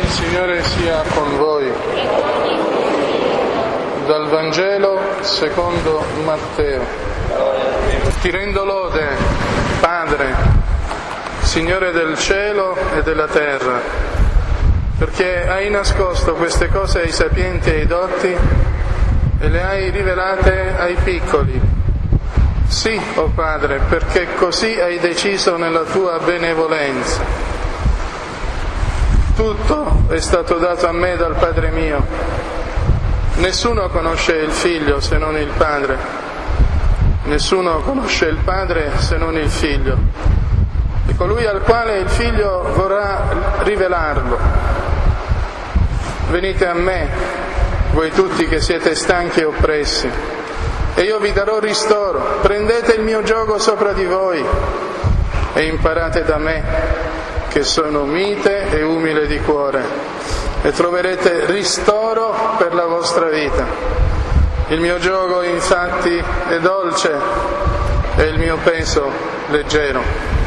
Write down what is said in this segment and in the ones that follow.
Il Signore sia con voi. Dal Vangelo secondo Matteo. Ti rendo lode, Padre, Signore del cielo e della terra, perché hai nascosto queste cose ai sapienti e ai dotti e le hai rivelate ai piccoli. Sì, o Padre, perché così hai deciso nella tua benevolenza. Tutto è stato dato a me dal Padre mio. Nessuno conosce il Figlio se non il Padre. Nessuno conosce il Padre se non il Figlio. E colui al quale il Figlio vorrà rivelarlo. Venite a me, voi tutti che siete stanchi e oppressi, e io vi darò ristoro. Prendete il mio giogo sopra di voi e imparate da me, che sono mite e umile di cuore, e troverete ristoro per la vostra vita. Il mio giogo infatti è dolce e il mio peso leggero.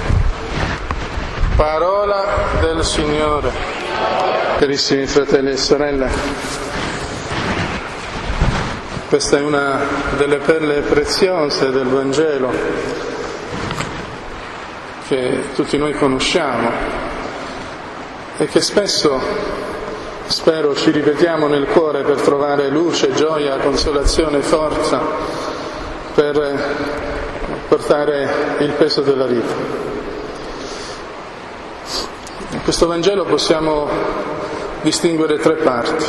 Parola del Signore. Carissimi fratelli e sorelle, questa è una delle perle preziose del Vangelo che tutti noi conosciamo e che spesso, spero, ci ripetiamo nel cuore per trovare luce, gioia, consolazione, forza per portare il peso della vita. In questo Vangelo possiamo distinguere tre parti.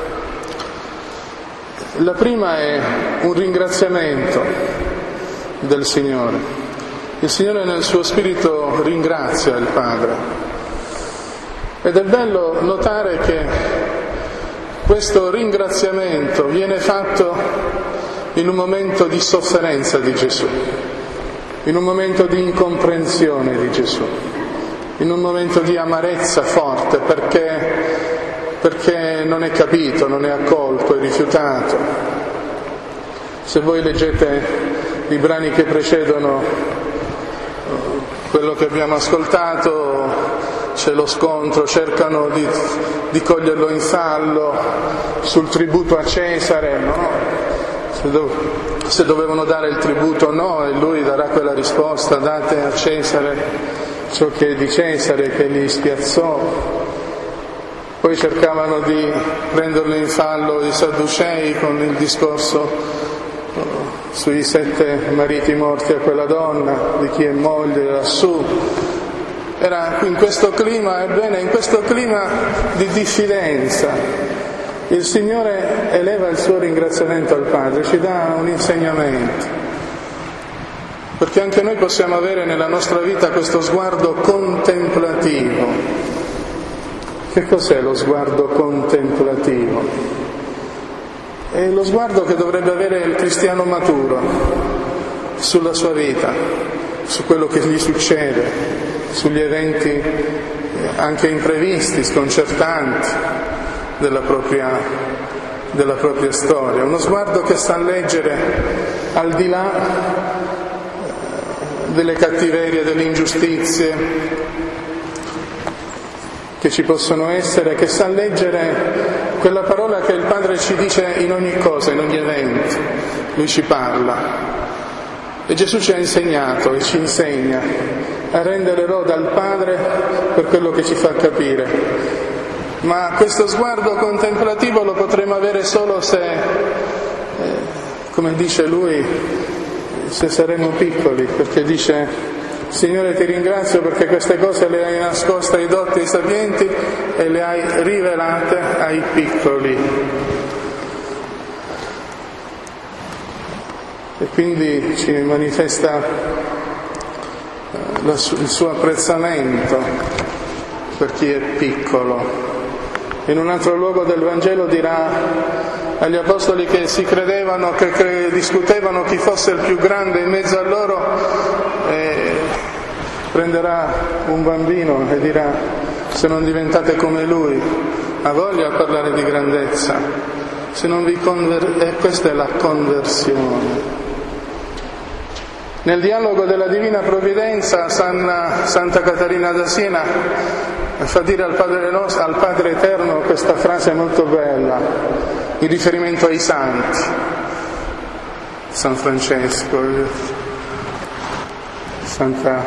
La prima è un ringraziamento del Signore. Il Signore nel suo spirito ringrazia il Padre. Ed è bello notare che questo ringraziamento viene fatto in un momento di sofferenza di Gesù, in un momento di incomprensione di Gesù, in un momento di amarezza forte perché non è capito, non è accolto, è rifiutato. Se voi leggete i brani che precedono quello che abbiamo ascoltato, c'è lo scontro, cercano di coglierlo in fallo sul tributo a Cesare, no? Se dovevano dare il tributo no, e lui darà quella risposta: date a Cesare ciò che è di Cesare, che li spiazzò. Poi cercavano di prenderlo in fallo i Sadducei con il discorso sui 7 mariti morti a quella donna, di chi è moglie lassù. Era in questo clima, ebbene, in questo clima di diffidenza, il Signore eleva il suo ringraziamento al Padre, ci dà un insegnamento, perché anche noi possiamo avere nella nostra vita questo sguardo contemplativo. Che cos'è lo sguardo contemplativo? È lo sguardo che dovrebbe avere il cristiano maturo sulla sua vita, su quello che gli succede, sugli eventi anche imprevisti, sconcertanti della propria storia. Uno sguardo che sa leggere al di là delle cattiverie, delle ingiustizie che ci possono essere, che sa leggere quella parola che il Padre ci dice in ogni cosa, in ogni evento. Lui ci parla. E Gesù ci ha insegnato e ci insegna a rendere lode al Padre per quello che ci fa capire. Ma questo sguardo contemplativo lo potremo avere solo se, come dice lui, se saremo piccoli, perché dice: Signore, ti ringrazio perché queste cose le hai nascoste ai dotti e ai sapienti e le hai rivelate ai piccoli. E quindi ci manifesta il suo apprezzamento per chi è piccolo. In un altro luogo del Vangelo dirà agli apostoli che si credevano, che discutevano chi fosse il più grande in mezzo a loro, prenderà un bambino e dirà: se non diventate come lui, ha voglia a parlare di grandezza, se non vi e questa è la conversione. Nel dialogo della Divina Provvidenza Santa Caterina da Siena e fa dire al Padre Eterno questa frase molto bella, in riferimento ai santi, San Francesco, Santa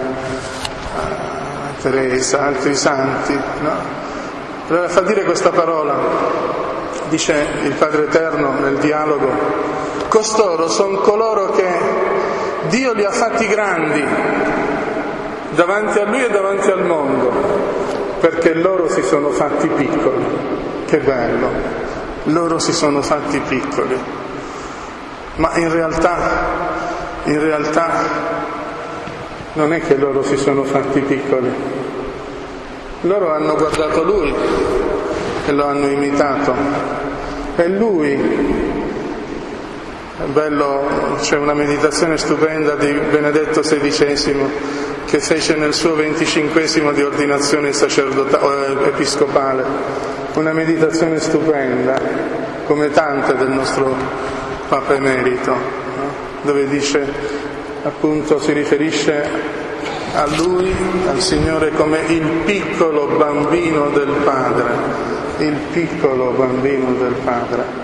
Teresa, altri santi, no? Allora fa dire questa parola, dice il Padre Eterno nel dialogo: costoro sono coloro che Dio li ha fatti grandi davanti a Lui e davanti al mondo, perché loro si sono fatti piccoli. Che bello, loro si sono fatti piccoli, ma in realtà non è che loro si sono fatti piccoli, loro hanno guardato Lui e lo hanno imitato, e Lui, è bello, c'è una meditazione stupenda di Benedetto XVI che fece nel suo 25esimo di ordinazione episcopale, una meditazione stupenda, come tante del nostro Papa Emerito, no? Dove dice, appunto, si riferisce a Lui, al Signore, come il piccolo bambino del Padre, il piccolo bambino del Padre.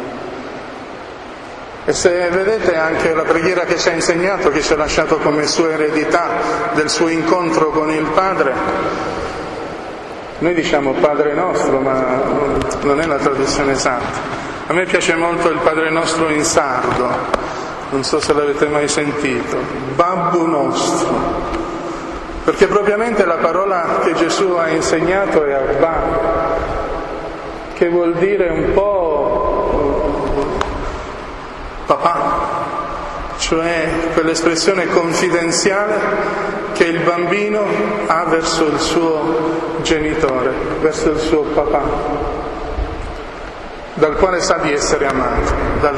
E se vedete anche la preghiera che ci ha insegnato, che ci ha lasciato come sua eredità del suo incontro con il Padre, noi diciamo Padre nostro, ma non è la traduzione esatta. A me piace molto il Padre nostro in sardo, non so se l'avete mai sentito, Babbu nostro, perché propriamente la parola che Gesù ha insegnato è Abba, che vuol dire un po' papà, cioè quell'espressione confidenziale che il bambino ha verso il suo genitore, verso il suo papà, dal quale sa di essere amato,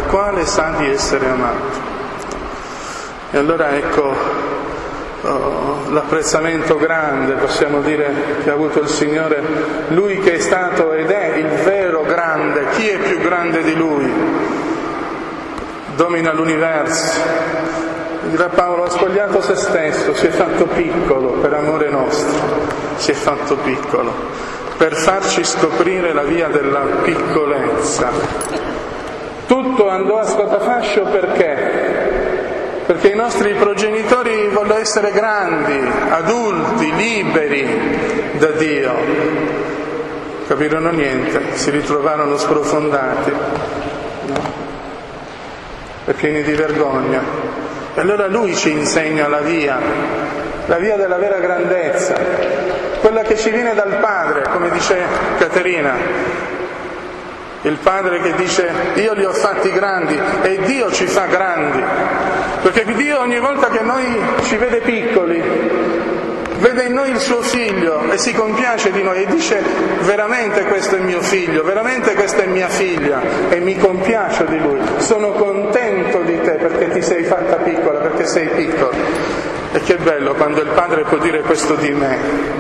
E allora ecco l'apprezzamento grande, possiamo dire, che ha avuto il Signore, Lui che è stato ed è il vero grande. Chi è più grande di Lui? Domina l'universo. Dirà Paolo, ha spogliato se stesso, si è fatto piccolo per amore nostro, si è fatto piccolo, per farci scoprire la via della piccolezza. Tutto andò a scatafascio perché i nostri progenitori vollero essere grandi, adulti, liberi da Dio. Capirono niente, si ritrovarono sprofondati, no? E pieni di vergogna. E allora Lui ci insegna la via della vera grandezza, quella che ci viene dal Padre, come dice Caterina, il Padre che dice io li ho fatti grandi, e Dio ci fa grandi, perché Dio ogni volta che noi ci vede piccoli, vede in noi il suo figlio e si compiace di noi e dice veramente questo è mio figlio, veramente questa è mia figlia, e mi compiaccio di lui, sono contento di te perché ti sei fatta piccola, perché sei piccolo. E che bello quando il Padre può dire questo di me,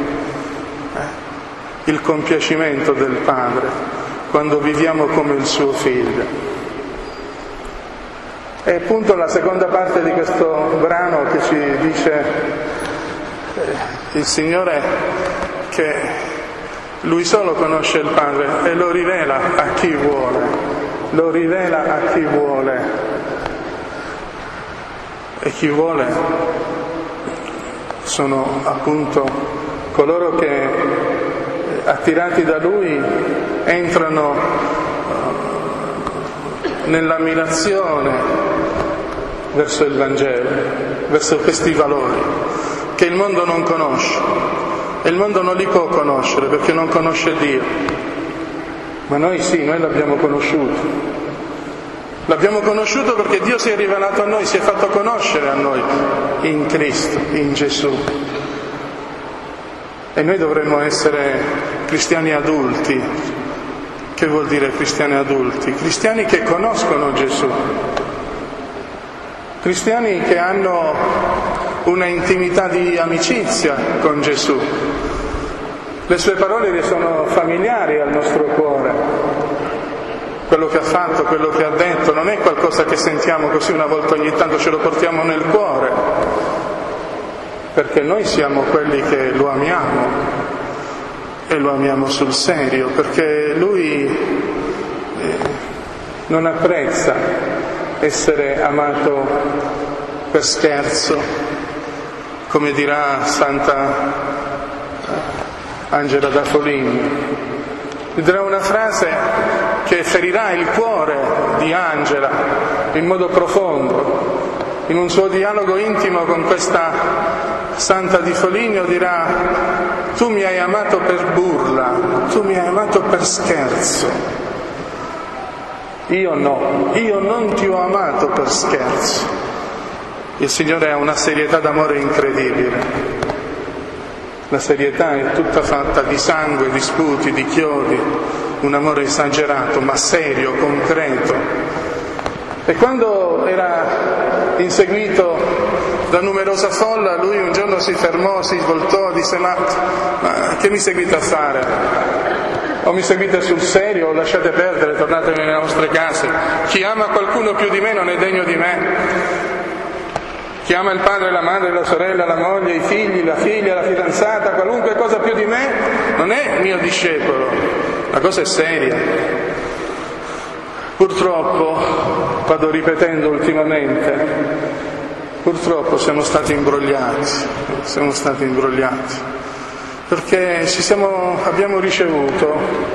il compiacimento del Padre, quando viviamo come il suo figlio. E appunto la seconda parte di questo brano che ci dice il Signore che Lui solo conosce il Padre e lo rivela a chi vuole, e chi vuole sono appunto coloro che, attirati da Lui, entrano nell'ammirazione verso il Vangelo, verso questi valori che il mondo non conosce, e il mondo non li può conoscere perché non conosce Dio, ma noi sì, noi l'abbiamo conosciuto. L'abbiamo conosciuto perché Dio si è rivelato a noi, si è fatto conoscere a noi in Cristo, in Gesù. E noi dovremmo essere cristiani adulti. Che vuol dire cristiani adulti? Cristiani che conoscono Gesù, cristiani che hanno una intimità di amicizia con Gesù. Le sue parole le sono familiari al nostro cuore. Quello che ha fatto, quello che ha detto, non è qualcosa che sentiamo così una volta ogni tanto, ce lo portiamo nel cuore, perché noi siamo quelli che lo amiamo e lo amiamo sul serio, perché Lui non apprezza essere amato per scherzo, come dirà Santa Angela da Foligno. Dirà una frase che ferirà il cuore di Angela in modo profondo. In un suo dialogo intimo con questa Santa di Foligno dirà: tu mi hai amato per burla, tu mi hai amato per scherzo. Io no, io non ti ho amato per scherzo. Il Signore ha una serietà d'amore incredibile. La serietà è tutta fatta di sangue, di sputi, di chiodi, un amore esagerato, ma serio, concreto. E quando era inseguito da numerosa folla, lui un giorno si fermò, si voltò, disse: ma che mi seguite a fare? O mi seguite sul serio o lasciate perdere, tornate nelle vostre case. Chi ama qualcuno più di me non è degno di me. Chi ama il padre, la madre, la sorella, la moglie, i figli, la figlia, la fidanzata, qualunque cosa più di me, non è mio discepolo. La cosa è seria. Purtroppo, vado ripetendo ultimamente, purtroppo siamo stati imbrogliati, perché abbiamo ricevuto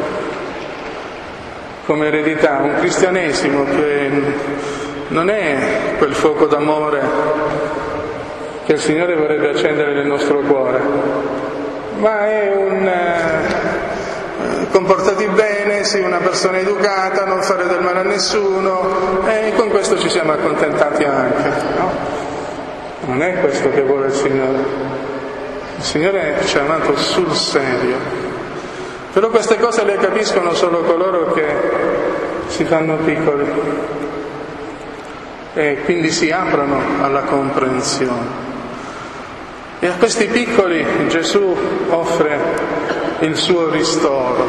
come eredità un cristianesimo che non è quel fuoco d'amore che il Signore vorrebbe accendere nel nostro cuore, ma è un comportati bene, sii una persona educata, non fare del male a nessuno, e con questo ci siamo accontentati anche, no? Non è questo che vuole il Signore. Il Signore ci ha amato sul serio. Però queste cose le capiscono solo coloro che si fanno piccoli e quindi si aprono alla comprensione. E a questi piccoli Gesù offre il suo ristoro,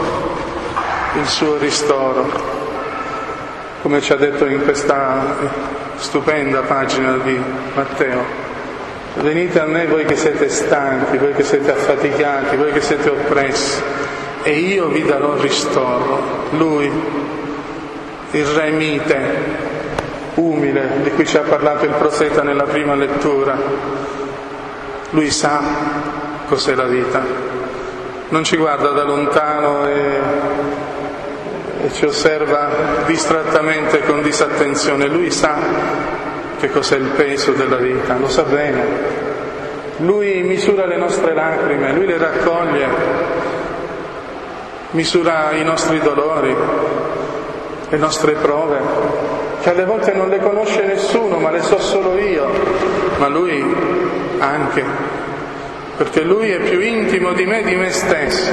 come ci ha detto in questa stupenda pagina di Matteo: venite a me voi che siete stanchi, voi che siete affaticati, voi che siete oppressi, e io vi darò ristoro. Lui, il Re mite, umile, di cui ci ha parlato il profeta nella prima lettura, lui sa cos'è la vita, non ci guarda da lontano e ci osserva distrattamente con disattenzione. Lui sa che cos'è il peso della vita, lo sa bene. Lui misura le nostre lacrime, lui le raccoglie, misura i nostri dolori, le nostre prove, che alle volte non le conosce nessuno, ma le so solo io, ma lui anche, perché lui è più intimo di me stesso,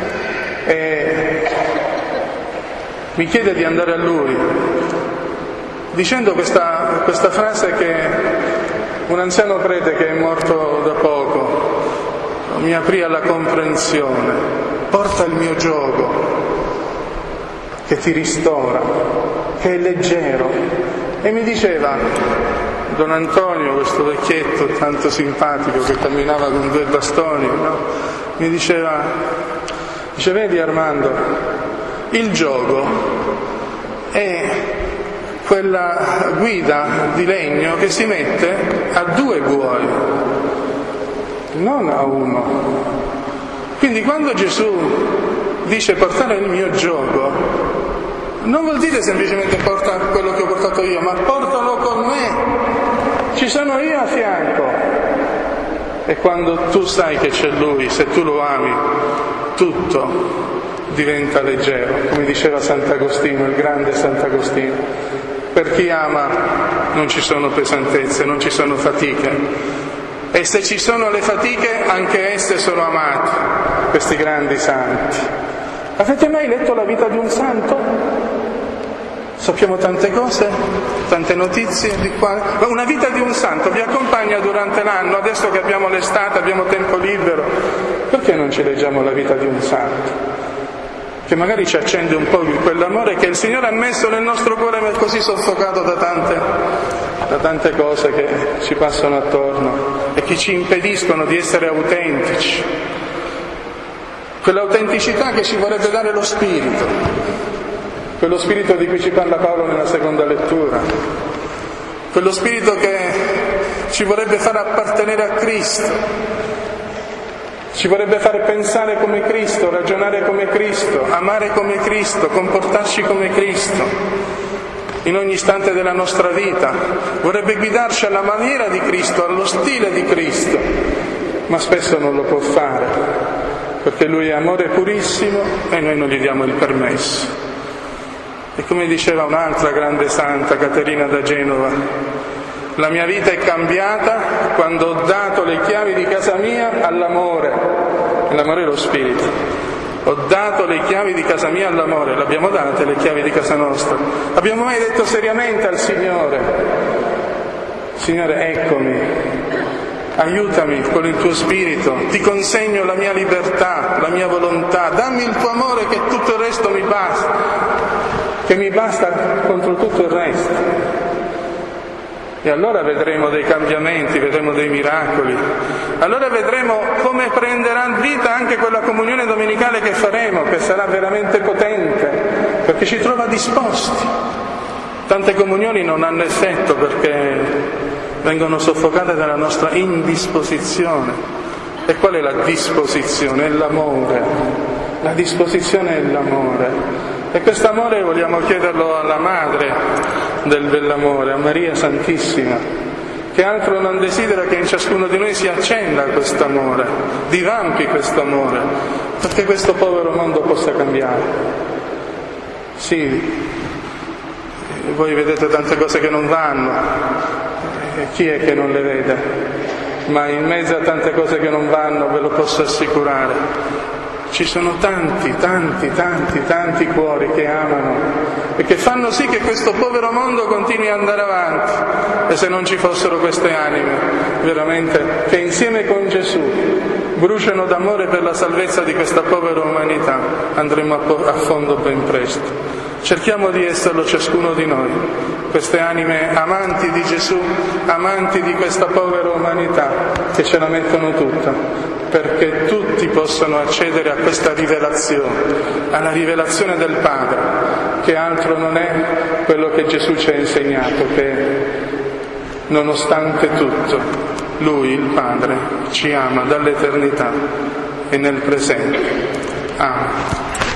e mi chiede di andare a lui, dicendo questa frase che un anziano prete che è morto da poco mi aprì alla comprensione: porta il mio giogo che ti ristora, che è leggero. E mi diceva Don Antonio, questo vecchietto tanto simpatico che camminava con 2 bastoni, no? Mi diceva, vedi Armando, il giogo è quella guida di legno che si mette a 2 buoi, non a uno. Quindi quando Gesù dice portare il mio giogo, non vuol dire semplicemente porta quello che ho portato io, ma portalo con me. Ci sono io a fianco. E quando tu sai che c'è Lui, se tu lo ami, tutto diventa leggero, come diceva Sant'Agostino, il grande Sant'Agostino. Per chi ama non ci sono pesantezze, non ci sono fatiche. E se ci sono le fatiche, anche esse sono amate, questi grandi santi. Avete mai letto la vita di un santo? Sappiamo tante cose, tante notizie di qua. Ma una vita di un santo vi accompagna durante l'anno, adesso che abbiamo l'estate, abbiamo tempo libero. Perché non ci leggiamo la vita di un santo? Che magari ci accende un po' quell'amore che il Signore ha messo nel nostro cuore, ma è così soffocato da tante cose che ci passano attorno e che ci impediscono di essere autentici. quell'autenticità che ci vorrebbe dare lo Spirito, quello Spirito di cui ci parla Paolo nella seconda lettura, quello Spirito che ci vorrebbe far appartenere a Cristo, ci vorrebbe far pensare come Cristo, ragionare come Cristo, amare come Cristo, comportarci come Cristo in ogni istante della nostra vita, vorrebbe guidarci alla maniera di Cristo, allo stile di Cristo, ma spesso non lo può fare, perché Lui è amore purissimo e noi non gli diamo il permesso. E come diceva un'altra grande santa, Caterina da Genova, la mia vita è cambiata quando ho dato le chiavi di casa mia all'amore, e l'amore è lo Spirito. Ho dato le chiavi di casa mia all'amore, le abbiamo date le chiavi di casa nostra. Abbiamo mai detto seriamente al Signore: Signore, eccomi, aiutami con il tuo Spirito, ti consegno la mia libertà, la mia volontà, dammi il tuo amore che tutto il resto mi basta, che mi basta contro tutto il resto. E allora vedremo dei cambiamenti, vedremo dei miracoli. Allora vedremo come prenderà vita anche quella comunione domenicale che faremo, che sarà veramente potente, perché ci trova disposti. Tante comunioni non hanno effetto perché vengono soffocate dalla nostra indisposizione. E qual è la disposizione? È l'amore. La disposizione è l'amore. E questo amore vogliamo chiederlo alla Madre del bell'amore, a Maria Santissima, che altro non desidera che in ciascuno di noi si accenda questo amore, divampi questo amore, perché questo povero mondo possa cambiare. Sì, voi vedete tante cose che non vanno, e chi è che non le vede? Ma in mezzo a tante cose che non vanno, ve lo posso assicurare, ci sono tanti cuori che amano e che fanno sì che questo povero mondo continui ad andare avanti. E se non ci fossero queste anime, veramente, che insieme con Gesù bruciano d'amore per la salvezza di questa povera umanità, andremo a fondo ben presto. Cerchiamo di esserlo ciascuno di noi, queste anime amanti di Gesù, amanti di questa povera umanità, che ce la mettono tutta, perché tutti possano accedere a questa rivelazione, alla rivelazione del Padre, che altro non è quello che Gesù ci ha insegnato, che nonostante tutto Lui, il Padre, ci ama dall'eternità e nel presente. Amen.